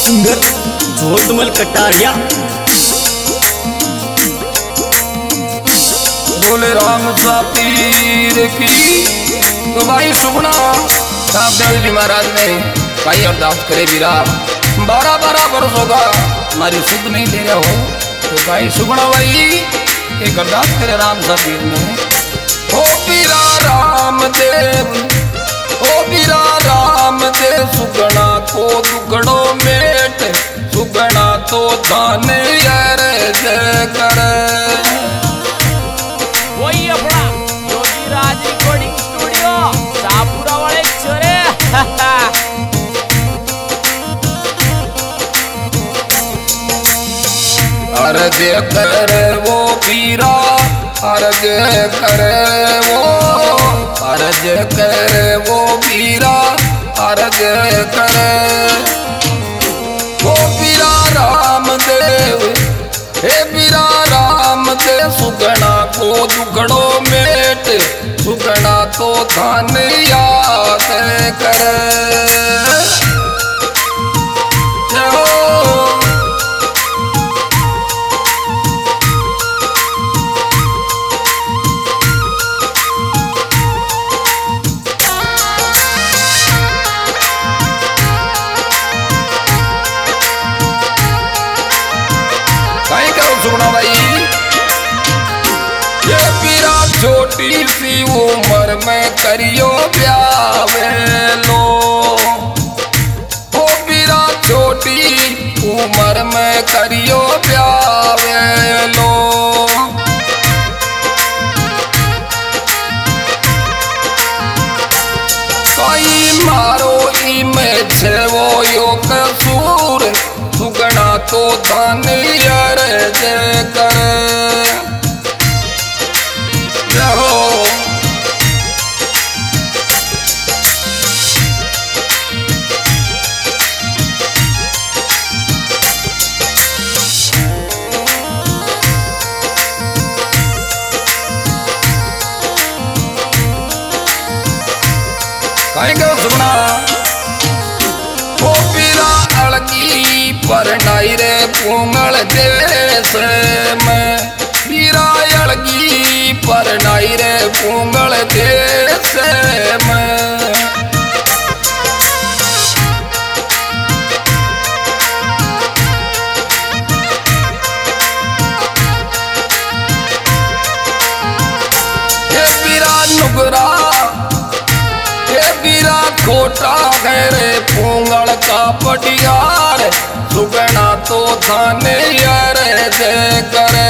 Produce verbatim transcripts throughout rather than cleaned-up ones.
Singer जोतमल Kataria. बोले राम सा पीर की। तो भाई सुगना साहब देव जी महाराज ने भाई अरदास करे वीरा बारह बारह वर्ष होगा हमारी सुध नहीं ले रहे हो। तो भाई सुगना भाई एक अरदास करे राम सा पीर ने। ओ पीरा राम देव, ओ पीरा राम देव, सुगना को दुगड़ो मेट, सुगना तो धान यार जय करे। वही अपना योगीराज रिकॉर्डिंग स्टूडियो शाहपुरा वाले छोरे। अर्ज करे वो पीरा, अर्ज करे वो, अर्ज करे वो पीरा, अर्ज करे वो पीरा राम देव। हे पीरा राम देव, सुगना को दुगड़ो मेट, सुगना तो धान याद करे। सुगना भाई ये पीरा छोटी सी उम्र में करियो ब्यावे लो। ओ पीरा छोटी उम्र में करियो ब्यावे लो। कई मारो ई में छे वो यो कसूर, सुगना तो धान यार जय करे। कहीं गो सुगना ओ पीरा अलगी पर नाई रे पुंगल देश में, पीरा अलगी पर नाई रे पुंगल देश में। हे पीरा नुगरा, हे पीरा खोटा है रे पुंगल का पटियार, सुगना तो धान यार जय करे।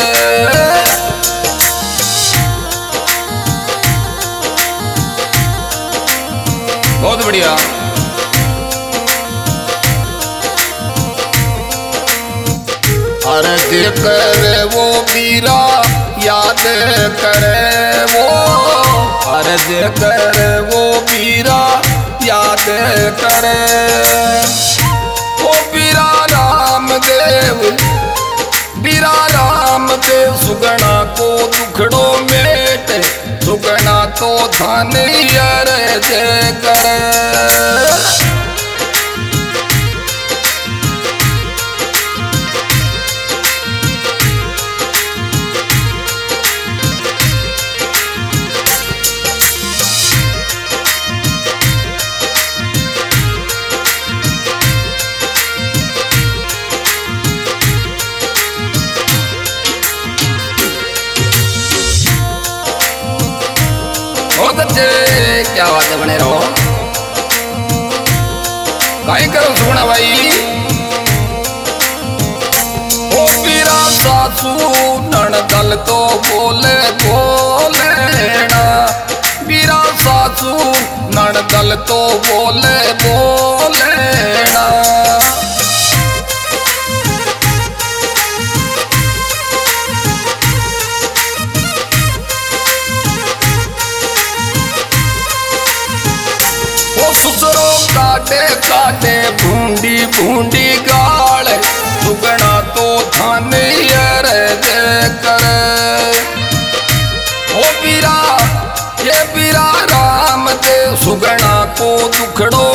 बहुत बढ़िया। अर्ज करे वो पीरा याद करे वो, अर्ज करे वो पीरा याद करे। ओ पीरा राम देव, पीरा राम देव, सुगना को दुखड़ो मेट, सुगना तो धान यार जय करे। बहुत अच्छे, क्या बात है, बने रहो। कहीं करो सुगना भाई। ओ पीरा सासू नणदल तो बोले बोलेना, पीरा सासू नणदल तो बोले बोलेना। सुसरो काटे काटे भूंडी भूंडी गाल, सुगना तो धान यार जय करे। ओ पीरा ये पीरा राम देव, सुगना को दुखड़ो